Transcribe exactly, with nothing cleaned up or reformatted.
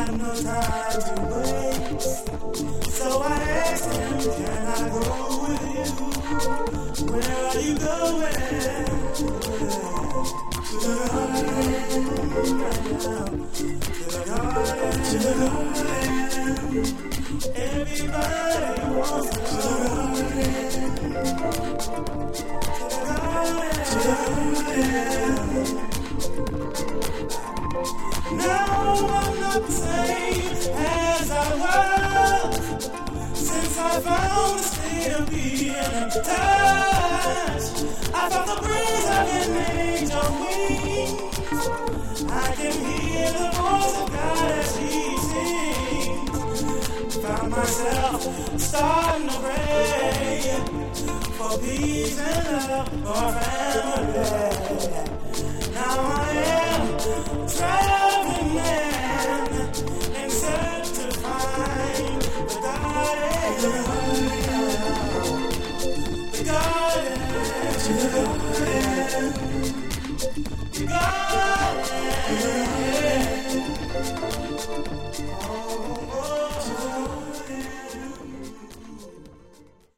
no time to waste. So I asked him, can I go with you? Where are you going? To the garden, right now. To the garden, to the garden. Everybody wants to go to the garden. To the garden. Now I'm not the same as I was since I found the state of being in touch. I felt the breeze of an angel wings. I can hear the voice of God as He sings. Found myself starting to pray for peace and love for family.